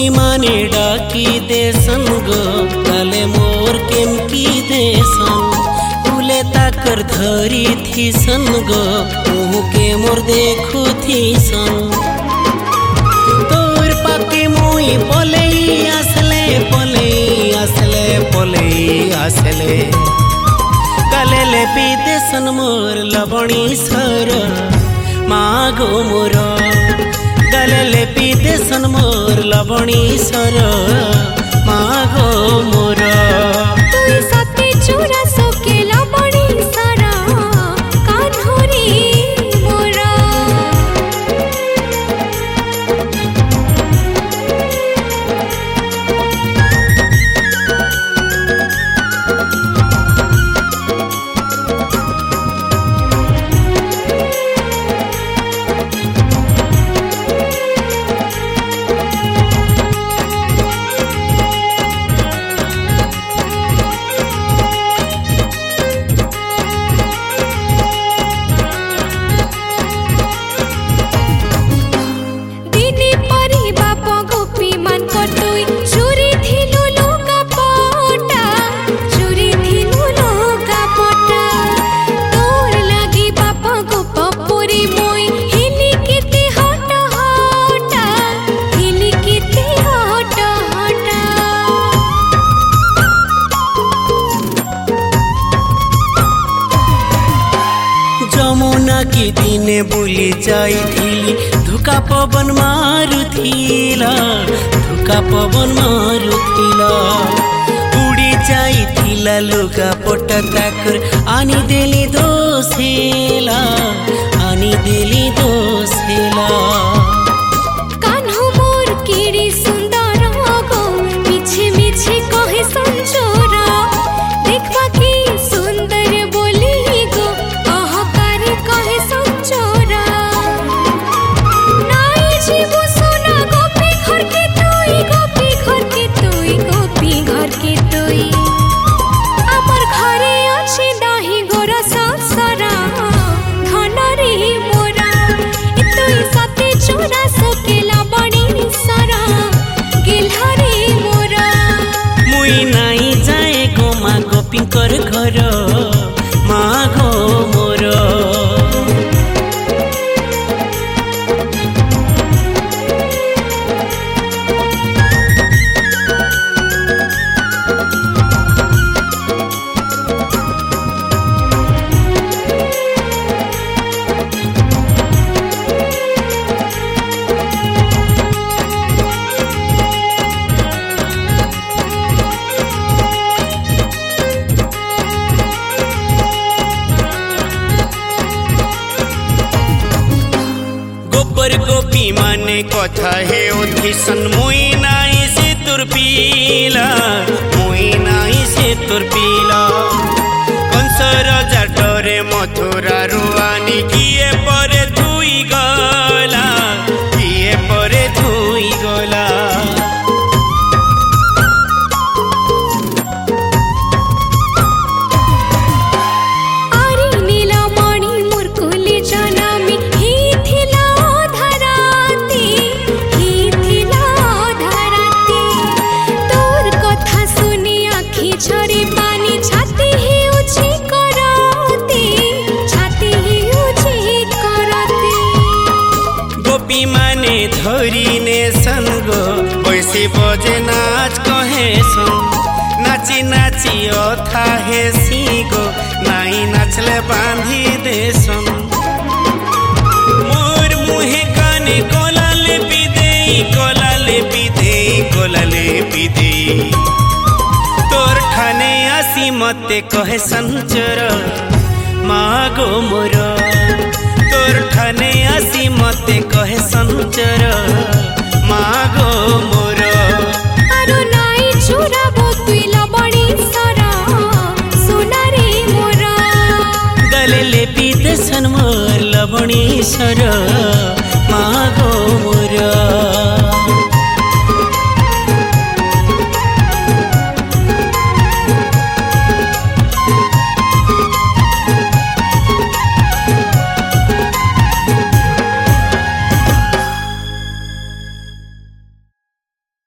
मुई माने डाकी देसन गो गले मोर केम की देसन तुले ताकर धरी थीसन गो मुँह के मोर देखु थीसन तोर पाके मुई पले आसले पले आसले पले आसले गले ले पी देसन मोर लबणी सर मागो मोर गले ले पी देसन मोर लबणी सर मागो मोर तुई सते चूरा सोके लबणी सर कान्होरी मोर जमुना की दिने बुली जाइथिली धुका पवन मारुथिला धुका पवन मारुथिला उड़ी जाइथिला लुगा पोटा ताकर आनी देली दोसेला आनी देली दोसेला कान्हो मोर केड़ी सुंदर गो मिछे मिछे कहे संचोरा देखवा की सुंदर बोली गो अहकार कहे संचोरा नाई जीवो सोना गोपी घर के तोई गोपी घर के तोई गोपी घर के तोई आमर घरे अछि दाही गोरा संसारा धन रे मोरा इतोई सते चोरा सोके लबणी सरा गेल्हा रे मोरा मुई नाई जाए गो मा गोपीकर घर मागो मोर गोपी माने कथा हे उधिसन मुई नाई से तुरपीला मुई नाई से तुरपीला कंसर जाटरे मथुरा रुआनी किए परे धुई गला किए परे धुई गला धरी ने संगो वैसे बजे नाच कहे सन नाची नाची अथा हे सीगो नाई नाचले बांधी देसन मोर मुहे काने कोला ले पिदे कोला ले पिदे कोला ले पिदे तोर ठाने आसी मते कहे संचर मागो मोर तोर ठाने आसी मते कहे संचर मागो मोर आरो नाई चुराबो तुई लबणी सरा सोना रे मोरा गले ले पी देसन मोर लबणी सर